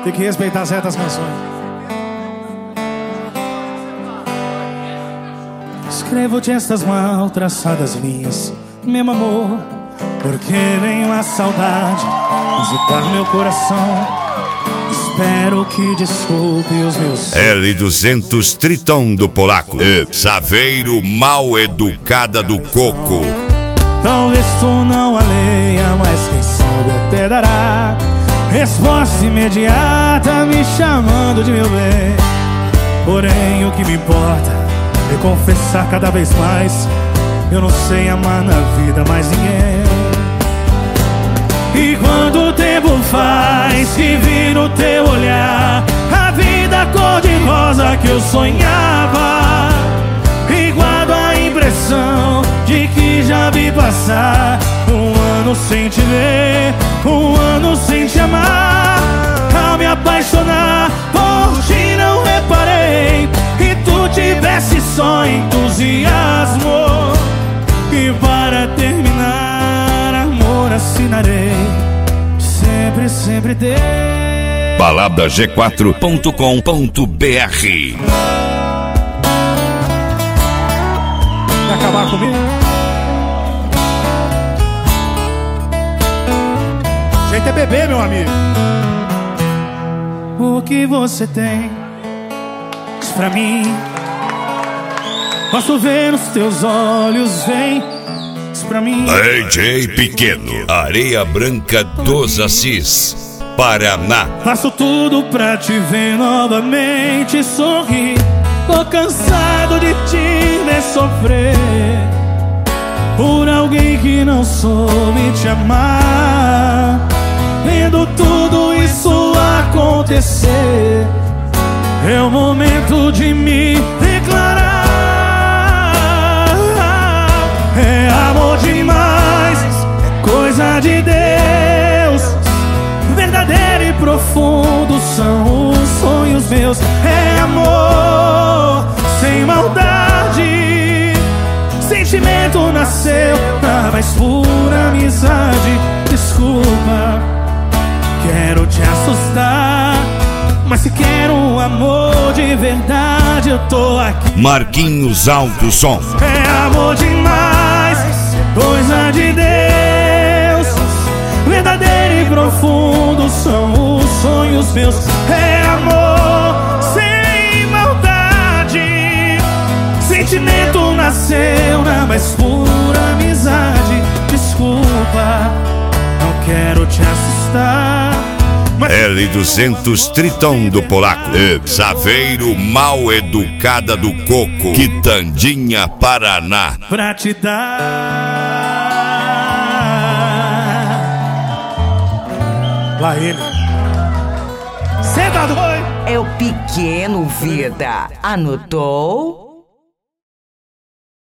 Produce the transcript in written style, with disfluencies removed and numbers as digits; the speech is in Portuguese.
Tem que respeitar certas canções. Escrevo-te estas mal traçadas linhas, meu amor, porque venho a saudade visitar meu coração. Espero que desculpe os meus L200 Triton do Polaco, Saveiro Mal Educada do Coco. Talvez tu não a leia, mas quem sabe até dará resposta imediata me chamando de meu bem. Porém o que me importa é confessar cada vez mais: eu não sei amar na vida mais ninguém. E quando o tempo faz que vi no teu olhar a vida cor-de-rosa que eu sonhava, e guardo a impressão de que já vi passar um ano sem te ver, um ano sem te amar. Ao me apaixonar por ti não reparei que tu tivesse só entusiasmo. E para terminar, amor, assinarei sempre, sempre ter. Baladag4.com.br. Quer acabar comigo? Jeito é beber, meu amigo. O que você tem? Diz pra mim. Posso ver nos teus olhos, vem. Diz pra mim. AJ Pequeno, Areia Branca dos Assis, Paraná. Faço tudo pra te ver novamente sorrir. Tô cansado de te ver sofrer por alguém que não soube te amar. Vendo tudo isso acontecer, é o momento de me declarar. É amor demais, é coisa de Deus, verdadeiro e profundo são os sonhos meus. É amor sem maldade, sentimento nasceu na mais pura amizade. Desculpa, quero te assustar, mas se quero um amor de verdade, eu tô aqui. Marquinhos Alto Som. É amor demais, coisa de Deus, verdadeiro e profundo são os sonhos meus. É amor sem maldade, sentimento nasceu na mais pura amizade. Desculpa, não quero te assustar, L200 Triton do Polaco, Saveiro Mal Educada do Coco, Quitandinha, Paraná. pra te dar. Lá ele. Senta, doido. É o Pequeno Vida. Anotou?